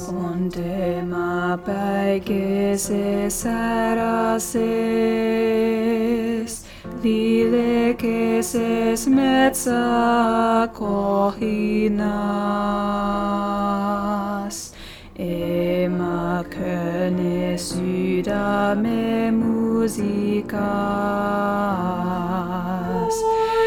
Onde ma pageses arases, lilekeses metsa kohinas, ema köne sydame musikas.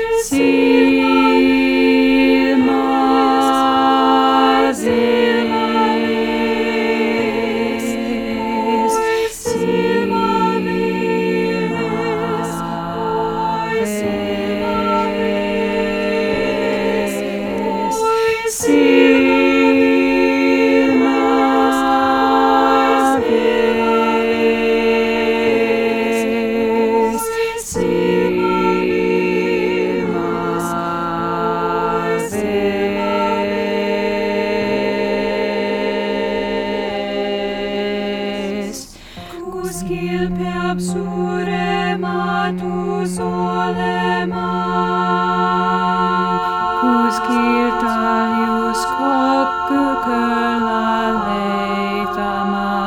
Quisquil per absurema tu solema, quisquil talius coccucula leitama,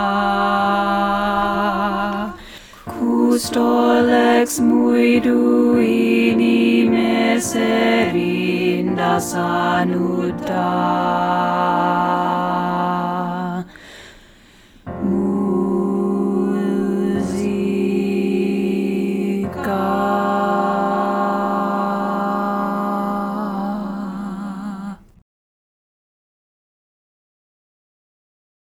custolex muidu ini, 'Ine อินิเม meserinda เสรินดา sanuta.